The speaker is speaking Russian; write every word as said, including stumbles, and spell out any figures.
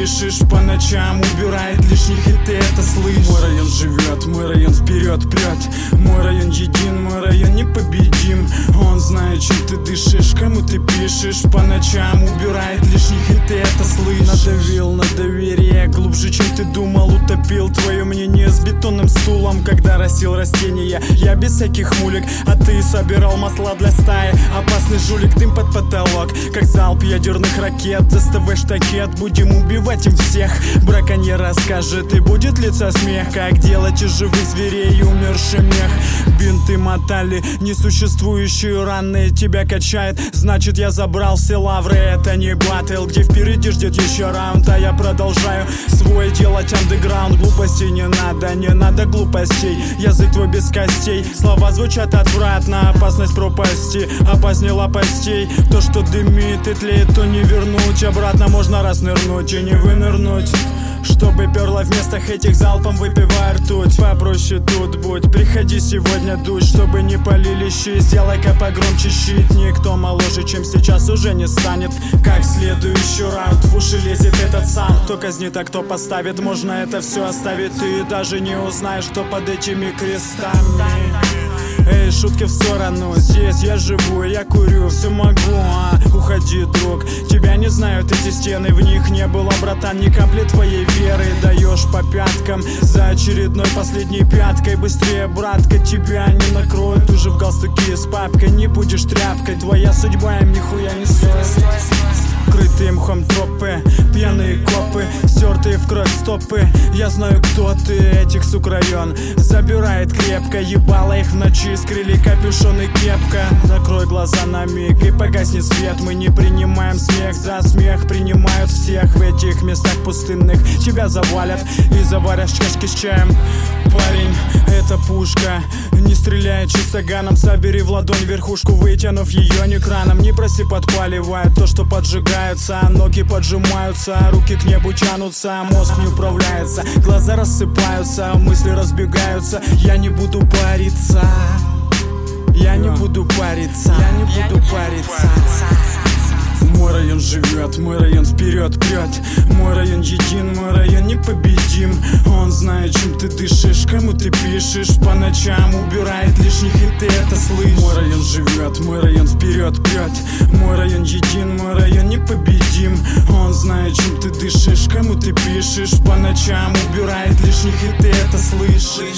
пишешь по ночам, убирает лишних, и ты это слышишь. Мой район живет, мой район вперед прет. Мой район един, мой район непобедим. Он знает, чем ты дышишь, кому ты пишешь по ночам, убирает лишних, и ты это слышишь. Надавил на доверие глубже, чем ты думал, утопил твое мнение с бетонным стулом. Когда растил растения, я без всяких мулек, а ты собирал масла для стаи. Опасный жулик, дым под потолок, как залп ядерных ракет. Доставай штакет, будем убивать им всех. Браконьер расскажет, и будет лица смех, как делать из живых зверей умерший мех. Бинты мотали несуществующие раны, тебя качает, значит я забрал все лавры. Это не баттл, где впереди ждет еще раунд, а я продолжаю свой делать андеграунд. Глупостей не надо, не надо глупостей. Язык твой без костей, слова звучат отвратно. Опасность пропасти, опасней лопастей. То, что дымит и тлеет, то не вернуть обратно. Можно раз нырнуть и не вынырнуть. Чтобы перла в местах этих залпом выпивай ртуть. Попроще тут будь, приходи сегодня дуть. Чтобы не полили щи, сделай-ка погромче щит. Никто моложе, чем сейчас, уже не станет. Как следующий раунд, в уши лезет этот саунд. Кто казнит, а кто поставит, можно это все оставить. Ты даже не узнаешь, что под этими крестами. Эй, шутки в сторону, здесь я живу, я курю, все могу, а, уходи, друг. Тебя не знают эти стены, в них не было, братан, ни капли твоей веры. Даешь по пяткам за очередной последней пяткой. Быстрее, братка, тебя не накроют. Уже в галстуке с папкой, не будешь тряпкой. Твоя судьба им нихуя не стоит. Крытые мхом тропы, пьяные копы, стертые в кровь стопы. Я знаю, кто ты, этих сук район забирает крепко. Ебало их в ночи, скрыли капюшон и кепка. Закрой глаза на миг и погаснет свет. Мы не принимаем смех за смех, принимают всех. В этих местах пустынных тебя завалят и заварят в чашке с чаем. Парень, это пушка, не стреляй чистоганом. Собери в ладонь верхушку, вытянув ее не краном. Не проси, подпаливает то, что поджигается. Ноги поджимаются, руки к небу тянутся. Мозг не управляется, глаза рассыпаются, мысли разбегаются. Я не буду париться, я не буду париться, я не буду париться. Мой район живет, мой район вперед прет. Мой район един, мой район непобедим. Он знает, чем ты дышишь, кому ты пишешь по ночам, убирает лишних, и ты это слышишь. Мой район живет, мой район вперед прет. Мой район един, мой район непобедим. Он знает, чем ты дышишь, кому ты пишешь по ночам, убирает лишних, и ты это слышишь.